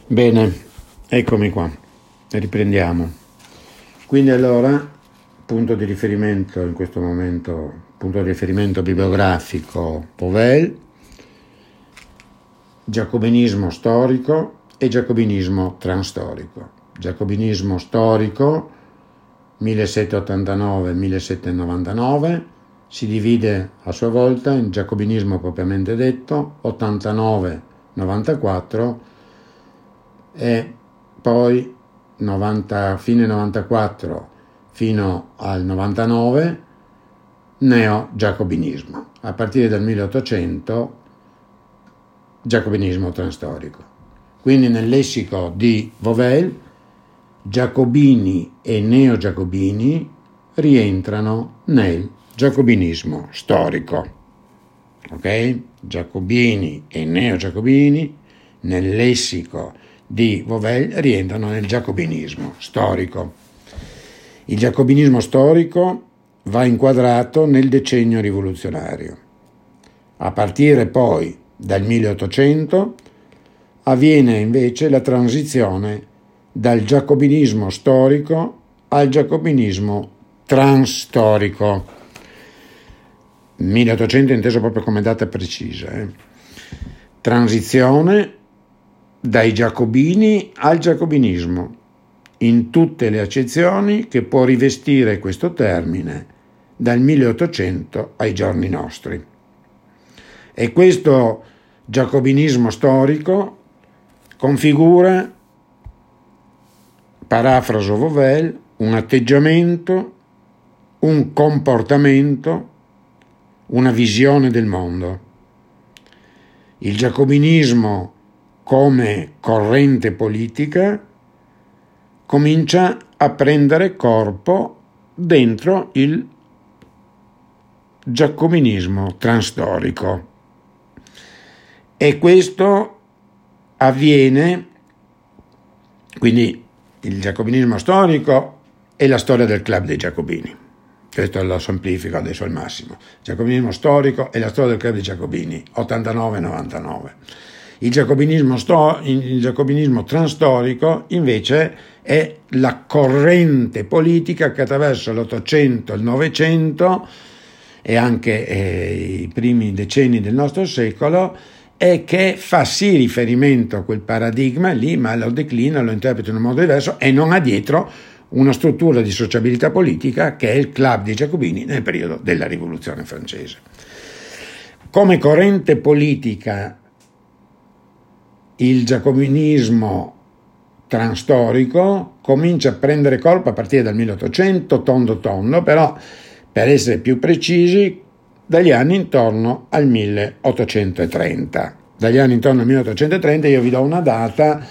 Bene, eccomi qua, riprendiamo. Quindi allora, punto di riferimento in questo momento, punto di riferimento bibliografico Vauvel, giacobinismo storico e giacobinismo transtorico. Giacobinismo storico 1789-1799 si divide a sua volta in giacobinismo propriamente detto 89-94 e poi fine 94 fino al 99 neo-giacobinismo. A partire dal 1800 giacobinismo transtorico. Quindi nel lessico di Vauvel giacobini e neo-giacobini rientrano nel giacobinismo storico. Ok? Giacobini e neo-giacobini nel lessico di Vauvel rientrano nel giacobinismo storico. Il giacobinismo storico va inquadrato nel decennio rivoluzionario. A partire poi dal 1800 avviene invece la transizione dal giacobinismo storico al giacobinismo transstorico. 1800 inteso proprio come data precisa. Transizione dai giacobini al giacobinismo, in tutte le accezioni che può rivestire questo termine dal 1800 ai giorni nostri. E questo giacobinismo storico configura, parafraso Vauvel, un atteggiamento, un comportamento, una visione del mondo. Il giacobinismo come corrente politica comincia a prendere corpo dentro il giacobinismo transstorico. E questo avviene, quindi il giacobinismo storico è la storia del club dei giacobini. Questo lo semplifico adesso al massimo. Il giacobinismo storico è la storia del club dei giacobini, 89-99. Il giacobinismo transstorico invece è la corrente politica che attraverso l'Ottocento, il Novecento e anche i primi decenni del nostro secolo e che fa sì riferimento a quel paradigma lì, ma lo declina, lo interpreta in un modo diverso e non ha dietro una struttura di sociabilità politica che è il club dei giacobini nel periodo della Rivoluzione francese. Come corrente politica il giacobinismo transstorico comincia a prendere corpo a partire dal 1800, tondo, però per essere più precisi dagli anni intorno al 1830. Dagli anni intorno al 1830 io vi do una data,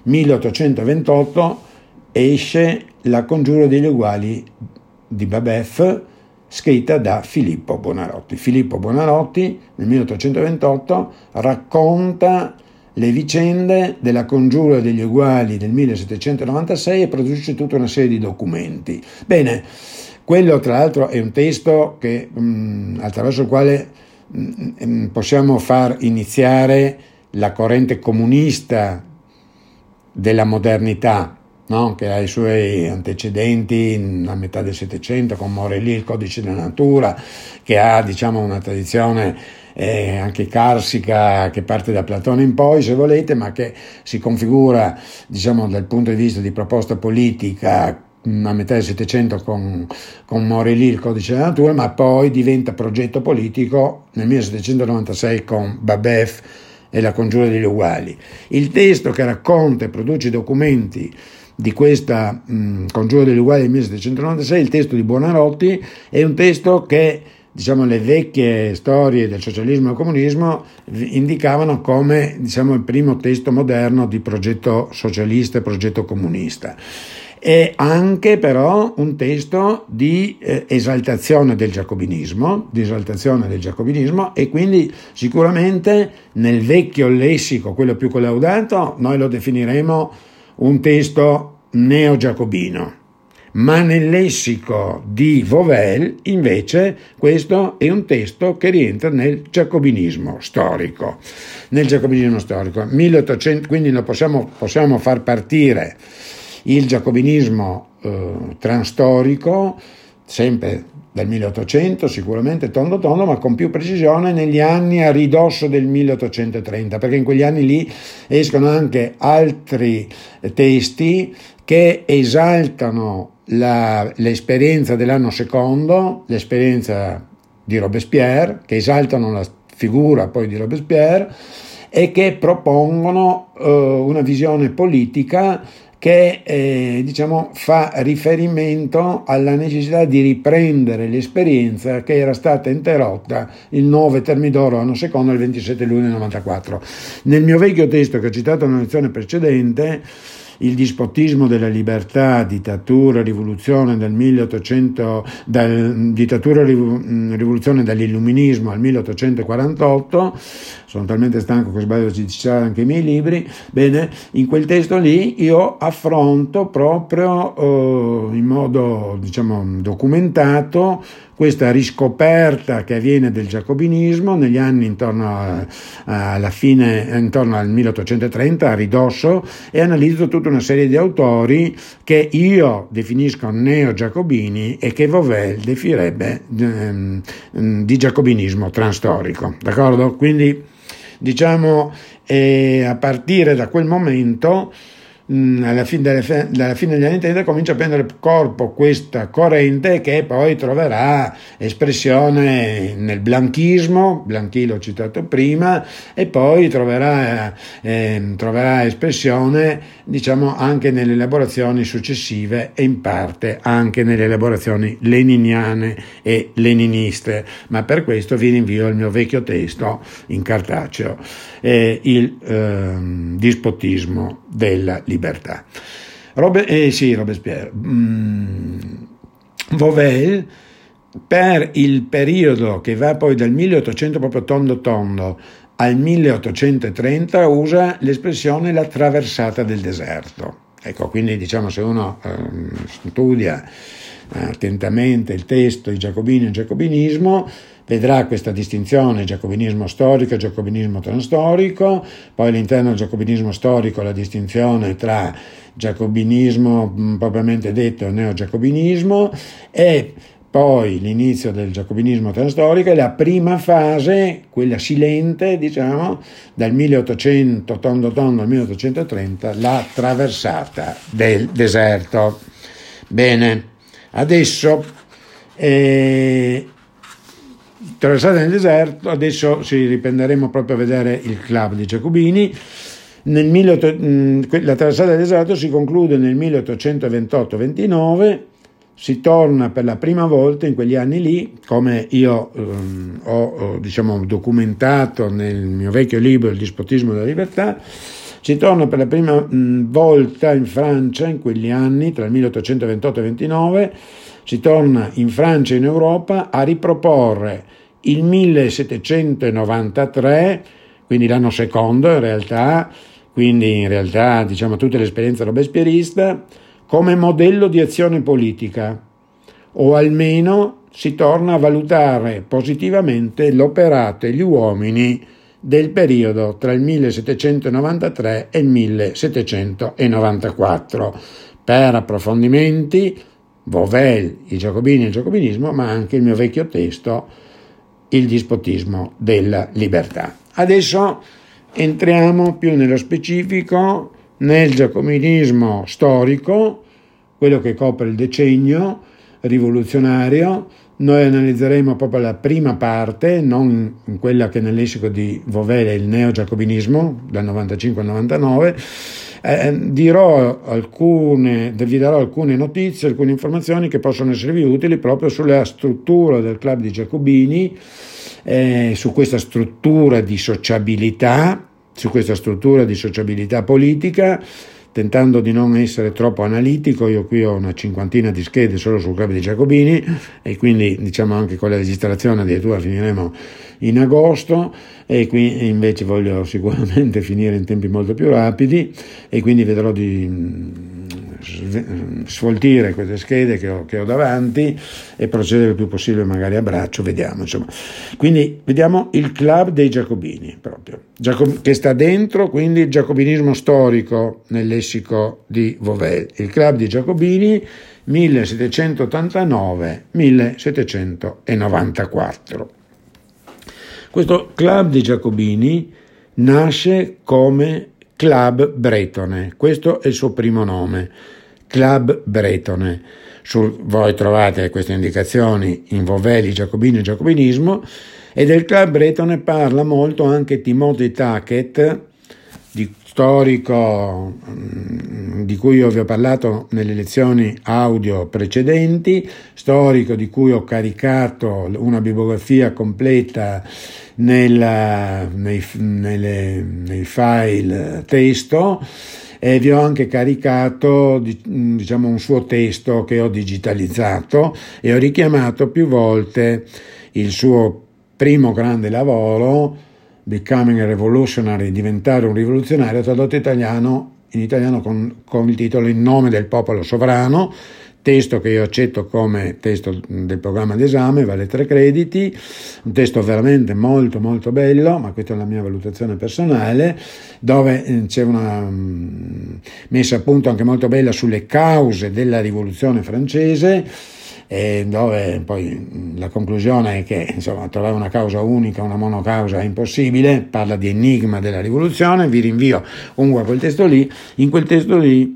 1828 esce La congiura degli uguali di Babeuf, scritta da Filippo Buonarroti. Filippo Buonarroti nel 1828 racconta le vicende della congiura degli uguali del 1796 e produce tutta una serie di documenti. Bene, quello tra l'altro è un testo che, attraverso il quale possiamo far iniziare la corrente comunista della modernità, no? Che ha i suoi antecedenti a metà del Settecento con Morelli, il codice della natura, che ha una tradizione anche carsica che parte da Platone in poi, se volete, ma che si configura dal punto di vista di proposta politica a metà del Settecento con Morelli, il codice della natura, ma poi diventa progetto politico nel 1796 con Babeuf e la congiura degli uguali. Il testo che racconta e produce i documenti di questa congiura degli uguali del 1796, il testo di Buonarroti, è un testo che le vecchie storie del socialismo e del comunismo indicavano come il primo testo moderno di progetto socialista e progetto comunista. È anche però un testo di esaltazione del giacobinismo, e quindi sicuramente nel vecchio lessico, quello più collaudato, noi lo definiremo un testo neo-giacobino. ma nel lessico di Vauvel invece questo è un testo che rientra nel giacobinismo storico. Nel giacobinismo storico 1800, quindi lo possiamo far partire il giacobinismo transtorico sempre dal 1800, sicuramente tondo, ma con più precisione negli anni a ridosso del 1830, perché in quegli anni lì escono anche altri testi che esaltano l'esperienza dell'anno secondo, l'esperienza di Robespierre, che esaltano la figura poi di Robespierre e che propongono una visione politica che fa riferimento alla necessità di riprendere l'esperienza che era stata interrotta il 9 Termidoro anno secondo il 27 luglio 94. Nel mio vecchio testo che ho citato nella lezione precedente, il dispotismo della libertà, dittatura, rivoluzione del 1800, rivoluzione dall'illuminismo al 1848, sono talmente stanco che sbaglio di citare anche i miei libri. Bene, in quel testo lì io affronto proprio in modo documentato questa riscoperta che avviene del giacobinismo negli anni intorno al 1830, a ridosso, e analizzo tutta una serie di autori che io definisco neo-giacobini e che Vauvel definirebbe di giacobinismo transtorico, d'accordo? Quindi a partire da quel momento, alla fine degli anni 30, comincia a prendere corpo questa corrente che poi troverà espressione nel blanchismo, Blanqui l'ho citato prima, e poi troverà espressione anche nelle elaborazioni successive e in parte anche nelle elaborazioni leniniane e leniniste, ma per questo vi rinvio al mio vecchio testo in cartaceo, il dispotismo della libertà. Robespierre. Vauvel, per il periodo che va poi dal 1800 proprio tondo al 1830, usa l'espressione la traversata del deserto. Ecco, quindi se uno studia attentamente il testo di Giacobini e Giacobinismo, vedrà questa distinzione giacobinismo storico e giacobinismo transtorico, poi all'interno del giacobinismo storico la distinzione tra giacobinismo propriamente detto e neogiacobinismo, e poi l'inizio del giacobinismo transtorico e la prima fase, quella silente, dal 1800 tondo al 1830, la traversata del deserto. Bene, adesso traversata nel deserto, adesso ci riprenderemo proprio a vedere il club di Giacobini. La traversata del deserto si conclude nel 1828-29, si torna per la prima volta in quegli anni lì, come io ho documentato nel mio vecchio libro Il dispotismo della libertà. Si torna per la prima volta in Francia in quegli anni, tra il 1828 e il 29, si torna in Francia e in Europa a riproporre il 1793, quindi l'anno secondo in realtà tutta l'esperienza robespierrista, come modello di azione politica, o almeno si torna a valutare positivamente l'operato e gli uomini del periodo tra il 1793 e il 1794. Per approfondimenti, Vauvel, i Giacobini e il Giacobinismo, ma anche il mio vecchio testo, Il dispotismo della libertà. Adesso entriamo più nello specifico nel giacobinismo storico, quello che copre il decennio rivoluzionario. Noi analizzeremo proprio la prima parte, non quella che nel lessico di Vauvel è il neo-giacobinismo, dal 95 al 99. Vi darò alcune notizie, alcune informazioni che possono esservi utili proprio sulla struttura del club di Giacobini, su questa struttura di sociabilità, politica, tentando di non essere troppo analitico. Io qui ho una cinquantina di schede solo sul club di Giacobini e quindi anche con la registrazione addirittura finiremo in agosto, e qui invece voglio sicuramente finire in tempi molto più rapidi, e quindi vedrò di sfoltire queste schede che ho davanti e procedere il più possibile magari a braccio, vediamo, insomma. Quindi vediamo il club dei Giacobini proprio, che sta dentro quindi il giacobinismo storico nel lessico di Vauvel, il club dei Giacobini 1789-1794. Questo club dei Giacobini nasce come Club Bretone, questo è il suo primo nome, Club Bretone. Voi trovate queste indicazioni in Vauvel, Giacobini e Giacobinismo, e del Club Bretone parla molto anche Timothy Tackett, storico di cui io vi ho parlato nelle lezioni audio precedenti, storico di cui ho caricato una bibliografia completa nei file testo, e vi ho anche caricato un suo testo che ho digitalizzato e ho richiamato più volte il suo primo grande lavoro, Becoming a Revolutionary, diventare un rivoluzionario, tradotto in italiano con il titolo In nome del popolo sovrano, testo che io accetto come testo del programma d'esame, vale 3 crediti, un testo veramente molto molto bello, ma questa è la mia valutazione personale, dove c'è una messa a punto anche molto bella sulle cause della rivoluzione francese, e dove poi la conclusione è che trovare una causa unica, una monocausa è impossibile, parla di enigma della rivoluzione. Vi rinvio comunque a quel testo lì. In quel testo lì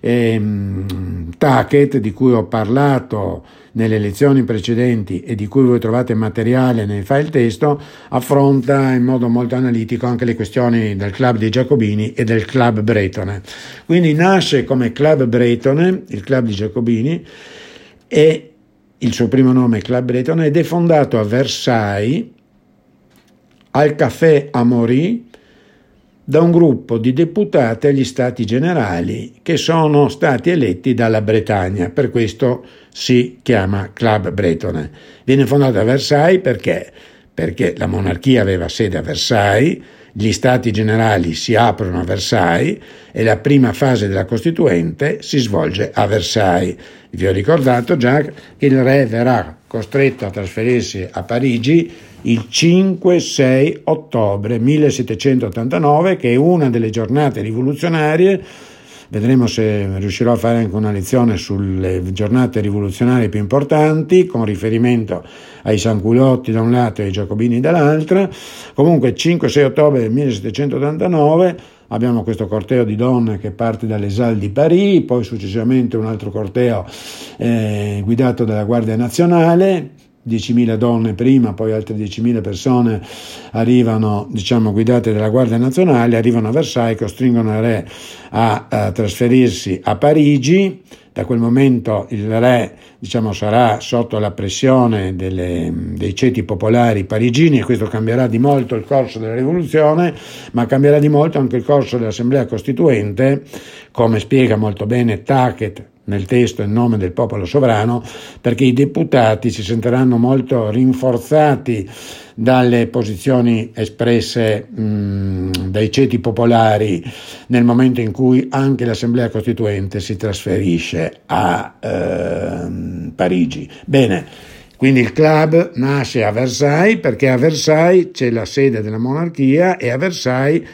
Tackett, di cui ho parlato nelle lezioni precedenti e di cui voi trovate materiale nei file testo, affronta in modo molto analitico anche le questioni del club dei Giacobini e del club Bretone. Quindi nasce come club Bretone, il club dei Giacobini, e il suo primo nome è Club Bretone, ed è fondato a Versailles, al Café Amaury, da un gruppo di deputati agli Stati Generali che sono stati eletti dalla Bretagna, per questo si chiama Club Bretone. Viene fondato a Versailles perché la monarchia aveva sede a Versailles, gli Stati Generali si aprono a Versailles e la prima fase della Costituente si svolge a Versailles. Vi ho ricordato già che il re verrà costretto a trasferirsi a Parigi il 5-6 ottobre 1789, che è una delle giornate rivoluzionarie. Vedremo se riuscirò a fare anche una lezione sulle giornate rivoluzionarie più importanti, con riferimento ai Sanculotti da un lato e ai Giacobini dall'altra. Comunque 5-6 ottobre 1789 abbiamo questo corteo di donne che parte dalle Halles di Paris, poi successivamente un altro corteo guidato dalla Guardia Nazionale, 10.000 donne prima, poi altre 10.000 persone arrivano, guidate dalla Guardia Nazionale, arrivano a Versailles, costringono il re a trasferirsi a Parigi. Da quel momento il re, sarà sotto la pressione dei ceti popolari parigini, e questo cambierà di molto il corso della rivoluzione, ma cambierà di molto anche il corso dell'Assemblea Costituente, come spiega molto bene Tackett nel testo In nome del popolo sovrano, perché i deputati si sentiranno molto rinforzati dalle posizioni espresse dai ceti popolari nel momento in cui anche l'Assemblea Costituente si trasferisce a Parigi. Bene, quindi il club nasce a Versailles perché a Versailles c'è la sede della monarchia e a Versailles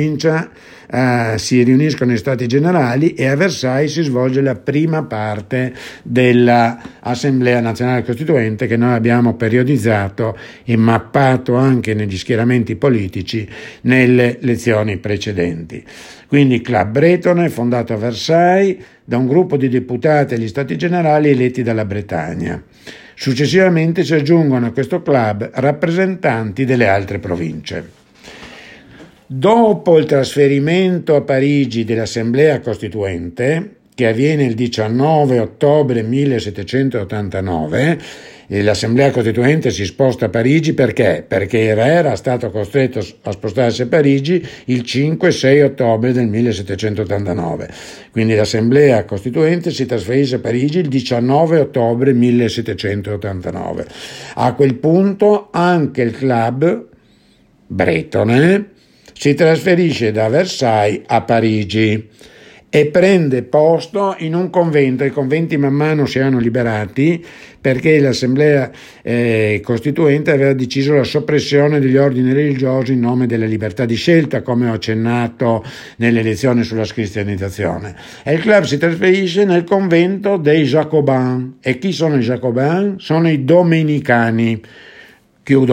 si riuniscono i Stati Generali e a Versailles si svolge la prima parte dell'Assemblea Nazionale Costituente, che noi abbiamo periodizzato e mappato anche negli schieramenti politici nelle lezioni precedenti. Quindi Club Bretone, fondato a Versailles da un gruppo di deputati agli Stati Generali eletti dalla Bretagna. Successivamente si aggiungono a questo club rappresentanti delle altre province. Dopo il trasferimento a Parigi dell'Assemblea Costituente, che avviene il 19 ottobre 1789, l'Assemblea Costituente si sposta a Parigi perché il re era stato costretto a spostarsi a Parigi il 5-6 ottobre del 1789. Quindi l'Assemblea Costituente si trasferisce a Parigi il 19 ottobre 1789. A quel punto anche il club Bretone si trasferisce da Versailles a Parigi e prende posto in un convento. I conventi man mano si erano liberati perché l'Assemblea Costituente aveva deciso la soppressione degli ordini religiosi in nome della libertà di scelta, come ho accennato nelle lezioni sulla cristianizzazione. E il club si trasferisce nel convento dei Jacobins. E chi sono i Jacobins? Sono i domenicani. Chiudo